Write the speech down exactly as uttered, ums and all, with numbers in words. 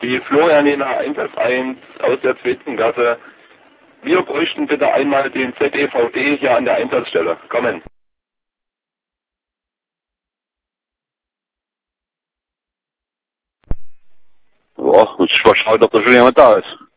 Die Florian in der eins eins aus der zweiten Gasse. Wir bräuchten bitte einmal den Z E V D hier an der Einsatzstelle. Kommen. Ja, muss ich mal schauen, ob da schon jemand da ist.